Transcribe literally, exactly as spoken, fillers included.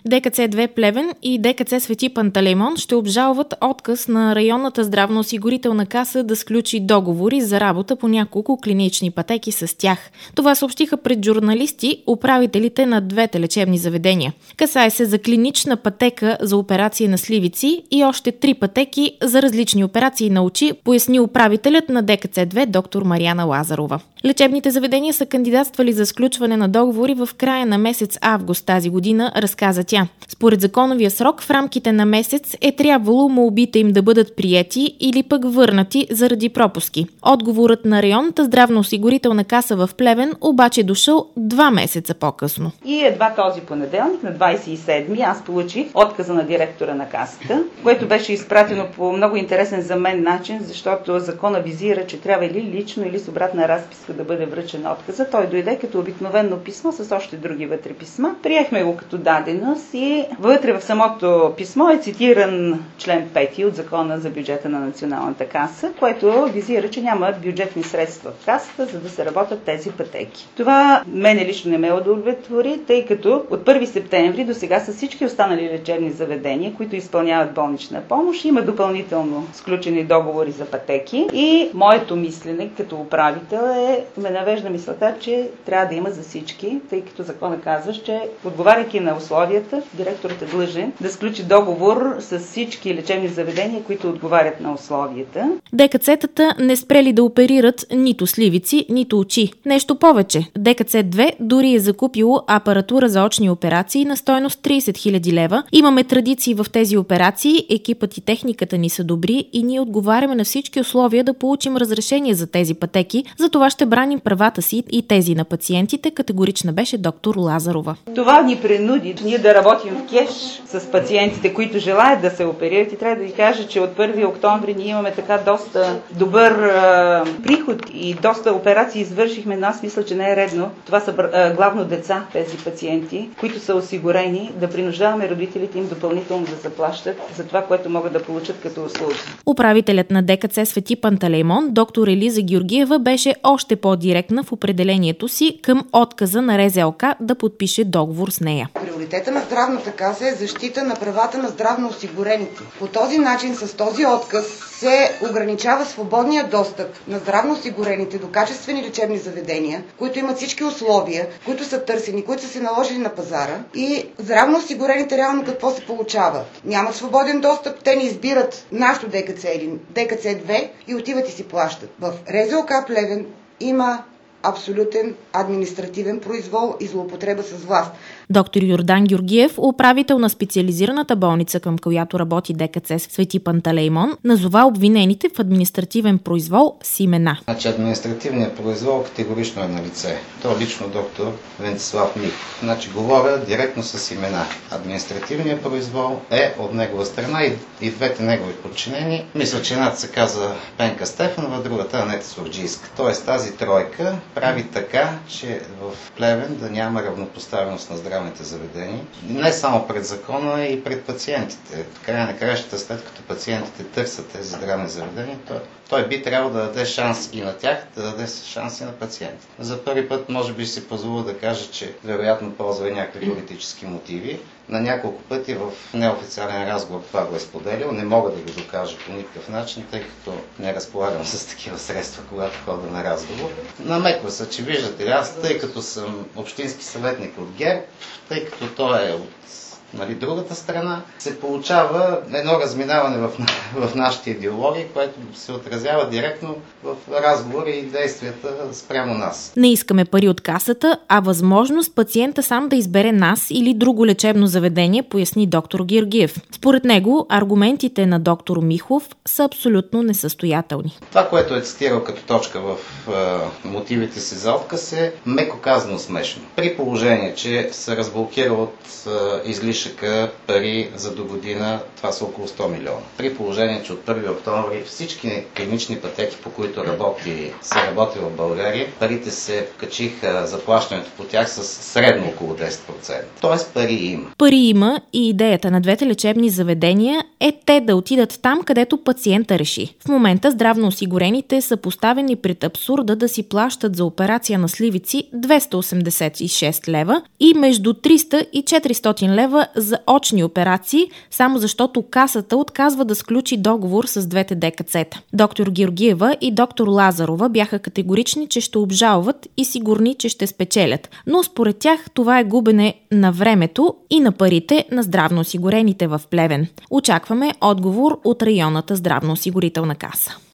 ДКЦ две Плевен и ДКЦ Свети Пантелеймон ще обжалват отказ на районната здравноосигурителна каса да сключи договори за работа по няколко клинични пътеки с тях. Това съобщиха пред журналисти управителите на двете лечебни заведения. Касае се за клинична пътека за операции на сливици и още три пътеки за различни операции на очи, поясни управителят на ДКЦ две доктор Мариана Лазарова. Лечебните заведения са кандидатствали за сключване на договори в края на месец август тази година, разказа тя. Според законовия срок в рамките на месец е трябвало молбите им да бъдат приети или пък върнати заради пропуски. Отговорът на районната здравноосигурителна каса в Плевен обаче е дошъл два месеца по-късно. И едва този понеделник, на двадесет и седми, аз получих отказа на директора на касата, което беше изпратено по много интересен за мен начин, защото закона визира, че трябва или лично, или с обратна разписка да бъде връчен отказа. Той дойде като обикновено писмо с още други вътре писма. Приехме го като даденост и вътре в самото писмо е цитиран член пети от закона за бюджета на Националната каса, което визира, че няма бюджетни средства в касата, за да се работят тези пътеки. Това мене лично не ме удовлетвори, тъй като от първи септември до сега са всички останали лечебни заведения, които изпълняват болнична помощ, има допълнително сключени договори за пътеки и моето мислене като управител е, ме навежда мисълта, че трябва да има за всички, тъй като закона казва, че отговаряйки на условията, директорът е длъжен да сключи договор с всички лечебни заведения, които отговарят на условията. ДКЦ-тата не спрели да оперират нито сливици, нито очи. Нещо повече. ДКЦ две дори е закупило апаратура за очни операции на стойност тридесет хиляди лева. Имаме традиции в тези операции, екипът и техниката ни са добри и ние отговаряме на всички условия да получим разрешение за тези пътеки, затова ще браним правата си и тези на пациентите, категорична беше доктор Лазарова. Това ни принуди ние да работим в кеш с пациентите, които желаят да се оперират и трябва да ви кажа, че от първи октомври ние имаме така доста добър а, приход и доста операции извършихме, но аз мисля, че не е редно. Това са а, главно деца, тези пациенти, които са осигурени, да принуждаваме родителите им допълнително да заплащат за това, което могат да получат като услуги. Управителят на ДКЦ Свети Пантелеймон, доктор Елиза Георгиева, беше още по-директна в определението си към отказа на РЗОК да подпише договор с нея. Приоритета на здравната каса е защита на правата на здравноосигурените. По този начин, с този отказ, се ограничава свободния достъп на здравноосигурените до качествени лечебни заведения, които имат всички условия, които са търсени, които са се наложили на пазара, и здравноосигурените реално какво се получава? Нямат свободен достъп, те не избират нашото ДКЦ или ДКЦ две и отиват и си плащат. В РЗОК Плевен има абсолютен административен произвол и злоупотреба с власт. Доктор Йордан Георгиев, управител на специализираната болница, към която работи ДКЦ Свети Пантелеймон, назова обвинените в административен произвол с имена. Значи административният произвол категорично е на лице. То лично доктор Венцислав Михов. Значи говоря директно с имена. Административният произвол е от негова страна и, и двете негови подчинени. Мисля, че едната се каза Пенка Стефанова, другата Анета Сурджийска. Тоест тази тройка прави така, че в Плевен да няма равнопоставеност на здравните заведения. Не само пред закона, и пред пациентите. В края на краищата, след като пациентите търсят тези здравни заведения, той, той би трябвало да даде шанс и на тях, да даде шанс и на пациентите. За първи път може би си позволя да кажа, че вероятно ползва и някакви политически мотиви. На няколко пъти в неофициален разговор това го е споделил. Не мога да го докажа по никакъв начин, тъй като не разполагам с такива средства, когато ходя на разговор. Намеква се, че виждате ли, аз, тъй като съм общински съветник от ГЕРБ, тъй като той е от нали, другата страна, се получава едно разминаване в, в нашите идеологии, което се отразява директно в разговори и действията спрямо нас. Не искаме пари от касата, а възможност пациента сам да избере нас или друго лечебно заведение, поясни доктор Георгиев. Според него, аргументите на доктор Михов са абсолютно несъстоятелни. Това, което е цитирал като точка в е, мотивите си за отказ, е меко казано смешно. При положение, че се разблокира от е, излишък пари за до година, това са около сто милиона. При положение, че от първи октомври всички клинични пътеки, по които работи, се работи в България, парите се качиха заплащането по тях с средно около десет процента. Тоест пари има. Пари има и идеята на двете лечебни заведения е те да отидат там, където пациента реши. В момента здравноосигурените са поставени пред абсурда да си плащат за операция на сливици двеста осемдесет и шест лева и между триста и четиристотин лева за очни операции, само защото Касата отказва да сключи договор с двете ДКЦ-та. Доктор Георгиева и доктор Лазарова бяха категорични, че ще обжалват и сигурни, че ще спечелят. Но според тях това е губене на времето и на парите на здравноосигурените в Плевен. Очакваме отговор от районната здравноосигурителна каса.